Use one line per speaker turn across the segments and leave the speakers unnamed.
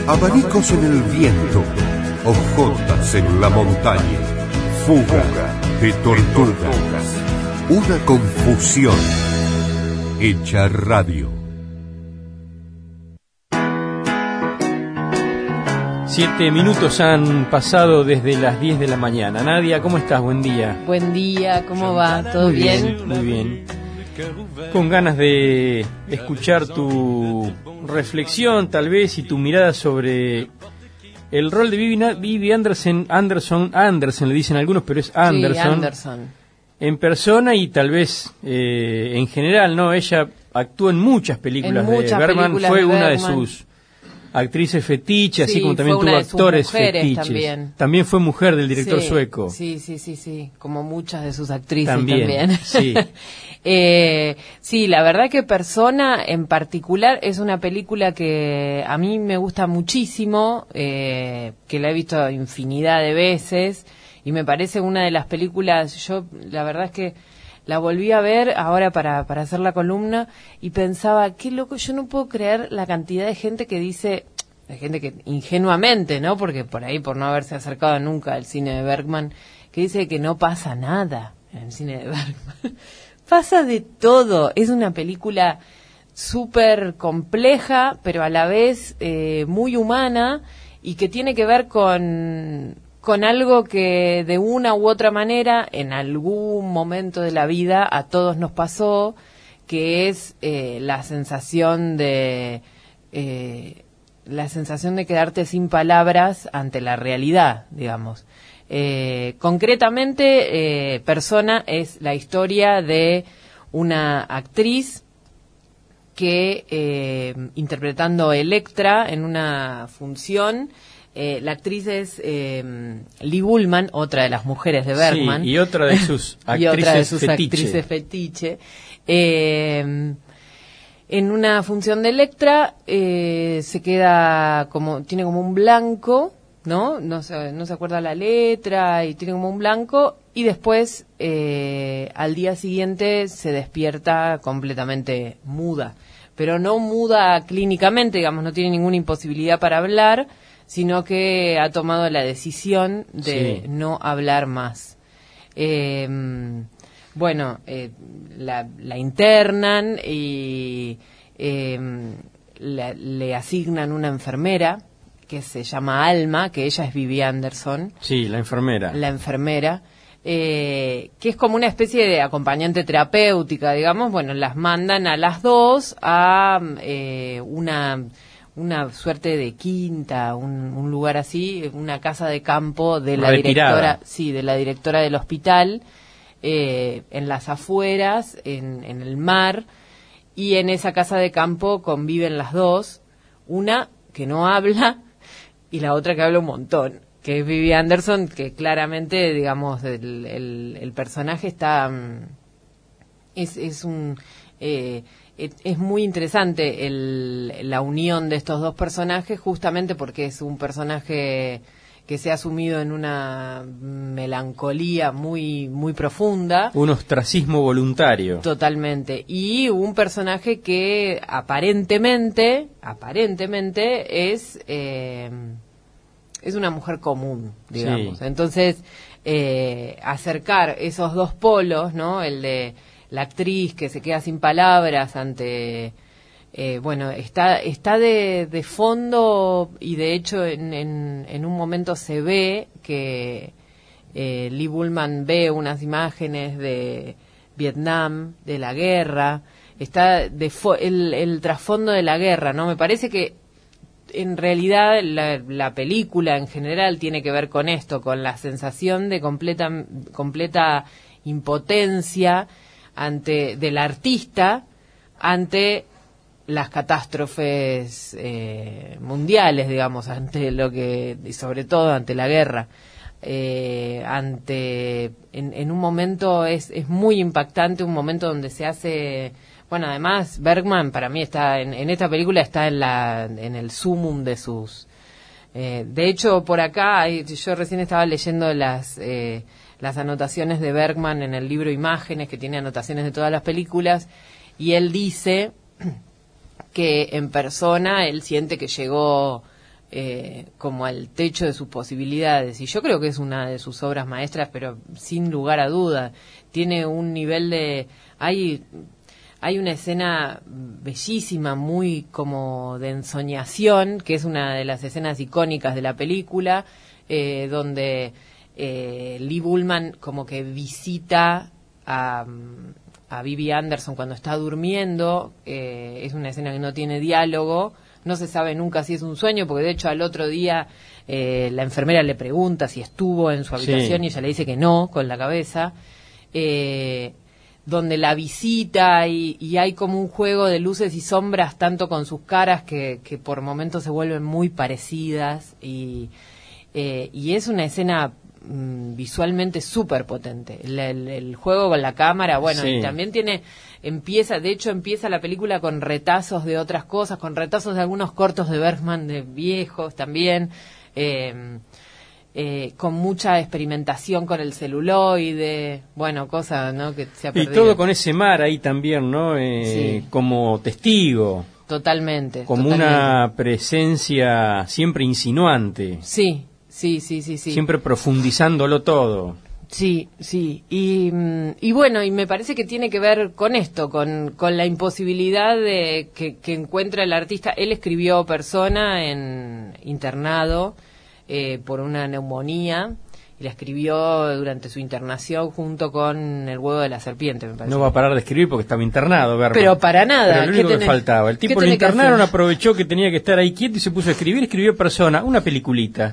abanicos en el viento, hojotas en la montaña, fuga de tortugas, una confusión hecha radio.
7 minutos han pasado desde las 10 de la mañana. Nadia, ¿cómo estás? Buen día.
Buen día, ¿cómo va? ¿Todo bien?
Muy bien. Con ganas de escuchar tu reflexión, tal vez, y tu mirada sobre el rol de Vivi Anderson le dicen algunos, pero es Anderson.
Sí, Anderson.
En persona y tal vez en general, ¿no? Ella actuó en muchas películas de Bergman, fue una de sus actrices fetiche, así como también tuvo actores fetiches. También fue mujer del director sueco.
Sí, como muchas de sus actrices también.
Sí.
Sí, la verdad que Persona en particular es una película que a mí me gusta muchísimo, que la he visto infinidad de veces y me parece una de las películas, yo la verdad es que la volví a ver ahora para hacer la columna y pensaba, qué loco, yo no puedo creer la cantidad de gente que dice, de gente que ingenuamente, ¿no? Porque por ahí, por no haberse acercado nunca al cine de Bergman, que dice que no pasa nada en el cine de Bergman. Pasa de todo, es una película súper compleja, pero a la vez muy humana y que tiene que ver con algo que de una u otra manera en algún momento de la vida a todos nos pasó, que es la sensación de quedarte sin palabras ante la realidad, digamos. Concretamente, Persona es la historia de una actriz que interpretando Electra en una función. La actriz es Lee Bullman, otra de las mujeres de Bergman.
Sí, y otra de sus actrices
fetiche. En una función de Electra se queda tiene como un blanco, ¿no? No se acuerda la letra y tiene como un blanco y después al día siguiente se despierta completamente muda. Pero no muda clínicamente, digamos, no tiene ninguna imposibilidad para hablar, sino que ha tomado la decisión de no hablar más. La internan y le asignan una enfermera que se llama Alma, que ella es Vivi Anderson.
Sí, la enfermera.
La enfermera, que es como una especie de acompañante terapéutica, digamos. Bueno, las mandan a las dos a una suerte de quinta, un lugar así, una casa de campo de la directora, de la directora del hospital, en las afueras, en el mar, y en esa casa de campo conviven las dos, una que no habla y la otra que habla un montón, que es Vivi Anderson, que claramente, digamos, el personaje está es muy interesante la unión de estos dos personajes, justamente porque es un personaje que se ha sumido en una melancolía muy muy profunda.
Un ostracismo voluntario.
Totalmente. Y un personaje que aparentemente es una mujer común, digamos. Sí. Entonces, acercar esos dos polos, ¿no? El de la actriz que se queda sin palabras ante está de fondo, y de hecho en un momento se ve que Lee Bullman ve unas imágenes de Vietnam, de la guerra, está el trasfondo de la guerra, ¿no? Me parece que en realidad la película en general tiene que ver con esto, con la sensación de completa impotencia del artista ante las catástrofes mundiales, digamos, y sobre todo ante la guerra. En un momento es muy impactante, un momento donde se hace, bueno, además Bergman para mí está en esta película, está en el sumum de sus de hecho por acá yo recién estaba leyendo las anotaciones de Bergman en el libro Imágenes, que tiene anotaciones de todas las películas, y él dice que en Persona él siente que llegó como al techo de sus posibilidades, y yo creo que es una de sus obras maestras, pero sin lugar a duda. Tiene un nivel de... Hay una escena bellísima, muy como de ensoñación, que es una de las escenas icónicas de la película, donde Lee Bullman como que visita a Bibi Andersson cuando está durmiendo. Es una escena que no tiene diálogo, no se sabe nunca si es un sueño, porque de hecho al otro día la enfermera le pregunta si estuvo en su habitación, sí, y ella le dice que no, con la cabeza, donde la visita y hay como un juego de luces y sombras tanto con sus caras que por momentos se vuelven muy parecidas, y es una escena visualmente súper potente. El juego con la cámara, bueno, sí, y también empieza la película con retazos de otras cosas, con retazos de algunos cortos de Bergman de viejos también, con mucha experimentación con el celuloide, bueno, cosas, ¿no?, que se ha perdido.
Y todo con ese mar ahí también, ¿no?
Sí.
Como testigo.
Totalmente.
Como una presencia siempre insinuante.
Sí.
Siempre profundizándolo todo.
Sí. Y bueno, y me parece que tiene que ver con esto, con la imposibilidad de que encuentra el artista. Él escribió Persona internado por una neumonía, y la escribió durante su internación junto con El huevo de la serpiente, me parece.
No va a parar de escribir porque estaba internado, Bergman.
Pero para nada.
Pero lo único que faltaba. El tipo lo internaron, aprovechó que tenía que estar ahí quieto y se puso a escribir. Escribió Persona, una peliculita.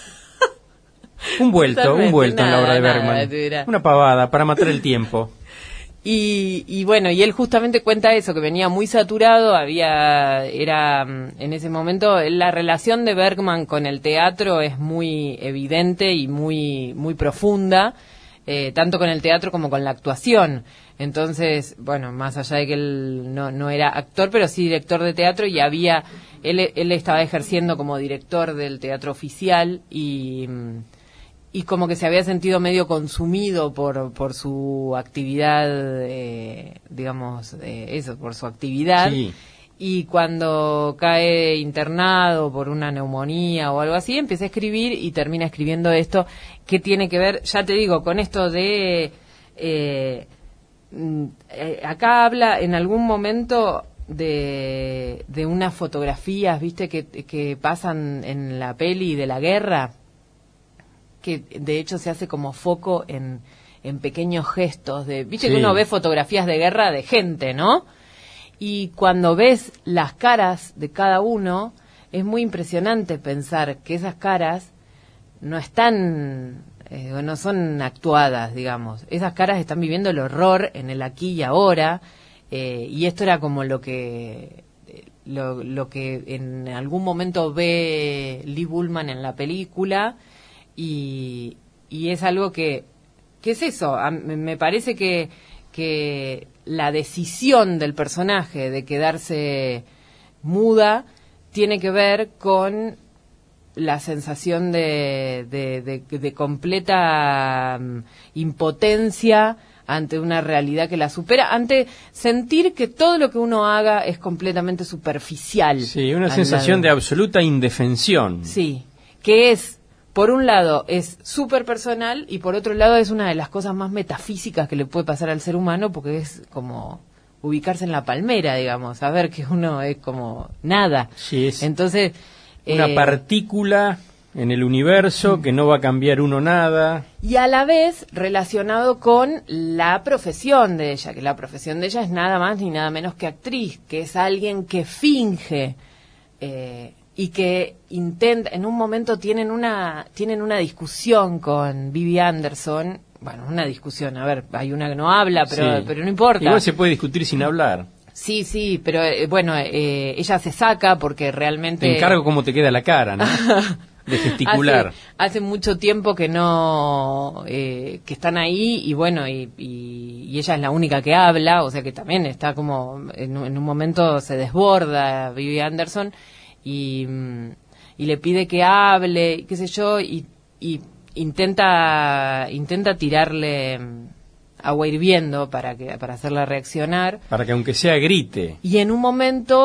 Un vuelto en la obra de Bergman. Una pavada para matar el tiempo.
Y bueno, y él justamente cuenta eso, que venía muy saturado, era en ese momento la relación de Bergman con el teatro es muy evidente y muy muy profunda, tanto con el teatro como con la actuación. Entonces, bueno, más allá de que él no era actor, pero sí director de teatro, y él estaba ejerciendo como director del teatro oficial, y como que se había sentido medio consumido por su actividad, por su actividad.
Sí.
Y cuando cae internado por una neumonía o algo así, empieza a escribir y termina escribiendo esto, que tiene que ver, ya te digo, con esto de... acá habla en algún momento de unas fotografías, ¿viste?, que pasan en la peli de la guerra, que de hecho se hace como foco en pequeños gestos viste, sí, que uno ve fotografías de guerra de gente, ¿no? Y cuando ves las caras de cada uno, es muy impresionante pensar que esas caras no están, no son actuadas, digamos. Esas caras están viviendo el horror en el aquí y ahora, y esto era como lo que en algún momento ve Lee Bullman en la película. Y es algo que es eso. Me parece que la decisión del personaje de quedarse muda tiene que ver con la sensación de completa impotencia ante una realidad que la supera, ante sentir que todo lo que uno haga es completamente superficial.
Sí, una sensación de absoluta indefensión.
Sí, que es... Por un lado es súper personal, y por otro lado es una de las cosas más metafísicas que le puede pasar al ser humano, porque es como ubicarse en la palmera, digamos, saber que uno es como nada.
Sí, es
entonces
una partícula en el universo que no va a cambiar uno nada.
Y a la vez relacionado con la profesión de ella, que la profesión de ella es nada más ni nada menos que actriz, que es alguien que finge... y que intenta, en un momento tienen una discusión con Bibi Andersson, bueno, una discusión, a ver, hay una que no habla, pero no importa.
Igual se puede discutir sin hablar.
Sí, pero bueno, ella se saca porque realmente...
Te encargo cómo te queda la cara, ¿no? De gesticular.
Hace mucho tiempo que no, que están ahí, y bueno, y ella es la única que habla, o sea que también está como, en un momento se desborda Bibi Andersson, y le pide que hable, qué sé yo, y intenta tirarle agua hirviendo para hacerla reaccionar.
Para que aunque sea grite.
Y en un momento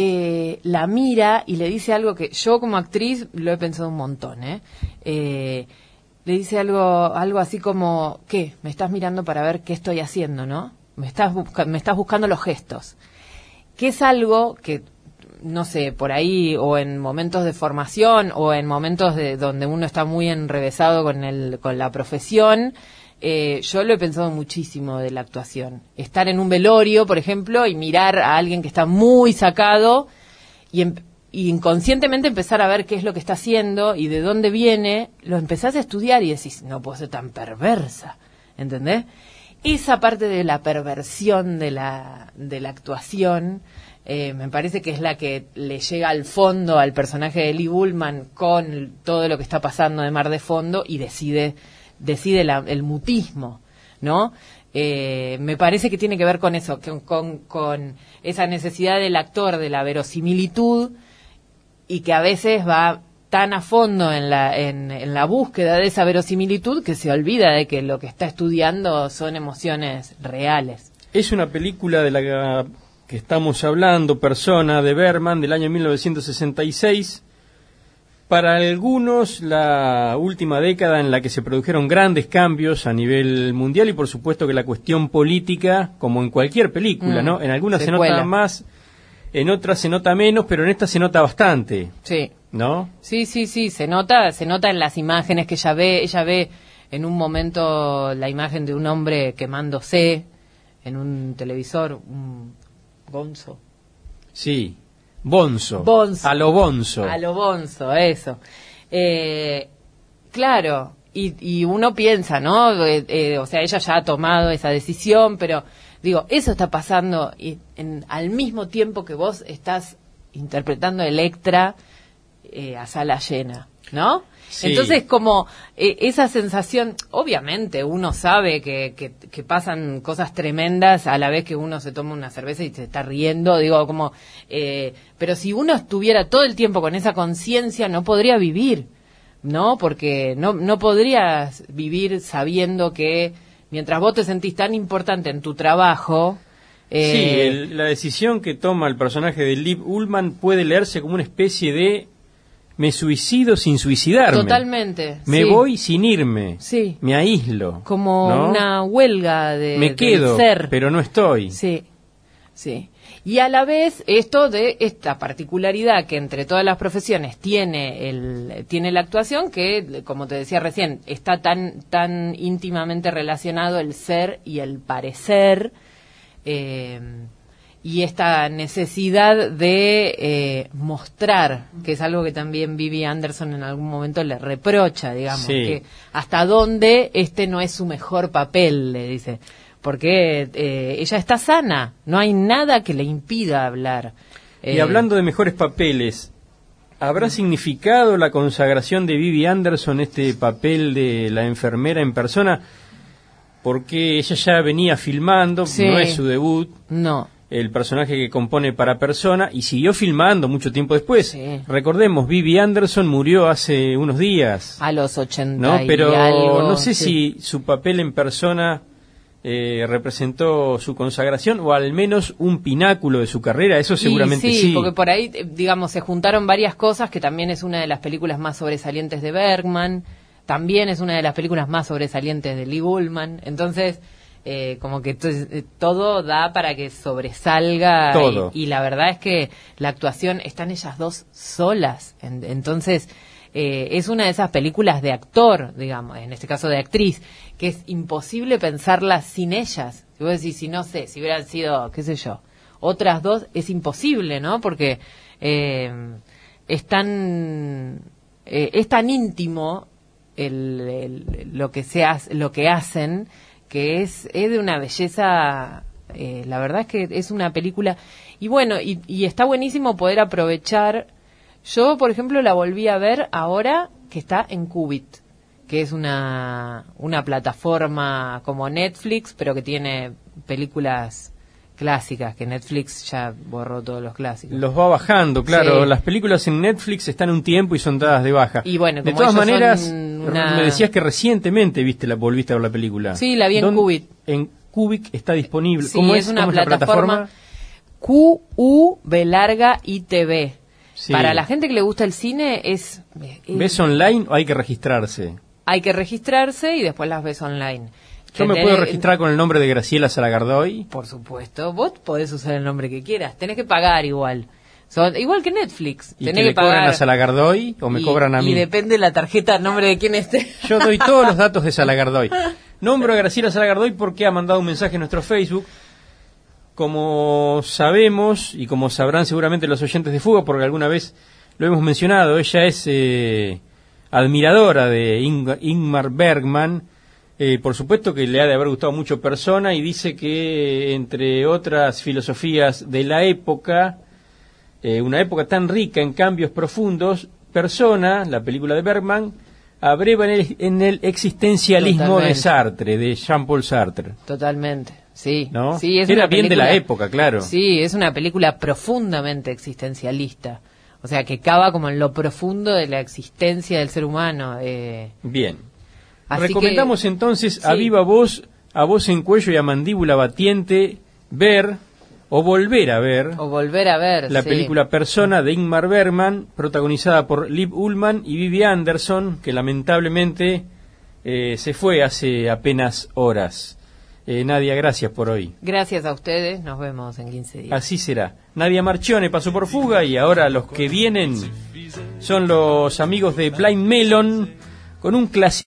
la mira y le dice algo que yo como actriz lo he pensado un montón, le dice algo así como, ¿qué? Me estás mirando para ver qué estoy haciendo, ¿no? Me estás buscando los gestos. Que es algo que, no sé, por ahí, o en momentos de formación, o en momentos donde uno está muy enrevesado con la profesión, yo lo he pensado muchísimo de la actuación. Estar en un velorio, por ejemplo, y mirar a alguien que está muy sacado, y inconscientemente empezar a ver qué es lo que está haciendo y de dónde viene, lo empezás a estudiar y decís, no puedo ser tan perversa, ¿entendés? Esa parte de la perversión de la actuación me parece que es la que le llega al fondo al personaje de Lee Bullman con todo lo que está pasando de mar de fondo y decide el mutismo, ¿no? Me parece que tiene que ver con eso, con esa necesidad del actor de la verosimilitud y que a veces va tan a fondo en la búsqueda de esa verosimilitud que se olvida de que lo que está estudiando son emociones reales.
Es una película de la que estamos hablando, Persona, de Bergman, del año 1966. Para algunos, la última década en la que se produjeron grandes cambios a nivel mundial y por supuesto que la cuestión política, como en cualquier película, ¿no? En algunas se nota más, en otras se nota menos, pero en esta se nota bastante.
Sí.
¿No?
Sí, se nota en las imágenes que ella ve en un momento la imagen de un hombre quemándose en un televisor, un gonzo.
Sí, bonzo. A lo bonzo,
eso. Claro, y uno piensa, ¿no? O sea, ella ya ha tomado esa decisión, pero digo, eso está pasando al mismo tiempo que vos estás interpretando Electra a sala llena, ¿no? Sí. Entonces, como esa sensación, obviamente uno sabe que pasan cosas tremendas a la vez que uno se toma una cerveza y se está riendo, digo, como, pero si uno estuviera todo el tiempo con esa conciencia, no podría vivir, ¿no? Porque no podrías vivir sabiendo que mientras vos te sentís tan importante en tu trabajo...
Sí, la decisión que toma el personaje de Lee Bullman puede leerse como una especie de me suicido sin suicidarme.
Totalmente.
Me voy sin irme.
Sí.
Me aíslo.
Como
¿no?
una huelga
me quedo,
del ser.
Pero no estoy.
Sí. Y a la vez esto de esta particularidad que entre todas las profesiones tiene la actuación, que como te decía recién, está tan íntimamente relacionado el ser y el parecer, y esta necesidad de mostrar, que es algo que también Vivi Anderson en algún momento le reprocha, digamos, sí. Que hasta dónde este no es su mejor papel, le dice, porque ella está sana, no hay nada que le impida hablar.
Y hablando de mejores papeles, ¿habrá significado la consagración de Vivi Anderson este papel de la enfermera en Persona? Porque ella ya venía filmando, sí. No es su debut.
No.
El personaje que compone para Persona, y siguió filmando mucho tiempo después.
Sí.
Recordemos, Vivi Anderson murió hace unos días.
A los 80
¿no? Pero
y algo,
no sé
sí.
si su papel en Persona representó su consagración, o al menos un pináculo de su carrera, eso seguramente sí.
Sí, porque por ahí, digamos, se juntaron varias cosas, que también es una de las películas más sobresalientes de Bergman, también es una de las películas más sobresalientes de Lee Bullman, entonces... como que todo da para que sobresalga
todo.
Y la verdad es que la actuación, están ellas dos solas, entonces es una de esas películas de actor, digamos, en este caso de actriz, que es imposible pensarlas sin ellas. Si vos decís, si no sé, si hubieran sido, qué sé yo, otras dos, es imposible, ¿no? Porque es tan íntimo lo que hacen, que es de una belleza, la verdad es que es una película, y bueno, y está buenísimo poder aprovechar. Yo, por ejemplo, la volví a ver ahora que está en Qubit, que es una plataforma como Netflix, pero que tiene películas clásicas, que Netflix ya borró todos los clásicos.
Los va bajando, claro.
Sí.
Las películas en Netflix están un tiempo y son dadas de baja.
Y bueno,
de todas maneras, me decías que recientemente volviste a ver la película.
Sí, la vi en Qubit.
En Qubit está disponible.
Sí, es una plataforma. QUB∞. Sí. Para la gente que le gusta el cine es...
¿Ves online o hay que registrarse?
Hay que registrarse y después las ves online.
¿Yo me puedo registrar con el nombre de Graciela Salagardoy?
Por supuesto, vos podés usar el nombre que quieras, tenés que pagar igual. Igual que Netflix.
¿Y tenés que pagar. ¿Cobran a Salagardoy o me cobran a mí?
Y depende de la tarjeta, el nombre de quién esté.
Yo doy todos los datos de Salagardoy. Nombro a Graciela Salagardoy porque ha mandado un mensaje en nuestro Facebook. Como sabemos, y como sabrán seguramente los oyentes de Fuga, porque alguna vez lo hemos mencionado, ella es admiradora de Ingmar Bergman. Por supuesto que le ha de haber gustado mucho Persona, y dice que, entre otras filosofías de la época, una época tan rica en cambios profundos, Persona, la película de Bergman, abreva en el existencialismo Totalmente. De Sartre, de Jean-Paul Sartre.
Totalmente, sí.
¿No?
Sí, es
Era
una
bien
película,
de la época, claro.
Sí, es una película profundamente existencialista. O sea, que cava como en lo profundo de la existencia del ser humano.
Bien.
Así
Recomendamos entonces a viva voz, a voz en cuello y a mandíbula batiente, ver o volver a ver la película Persona de Ingmar Bergman, protagonizada por Liv Ullmann y Vivi Anderson, que lamentablemente se fue hace apenas horas. Nadia, gracias por hoy.
Gracias a ustedes, nos vemos en 15 días.
Así será. Nadia Marchione pasó por Fuga, y ahora los que vienen son los amigos de Blind Melon con un clásico.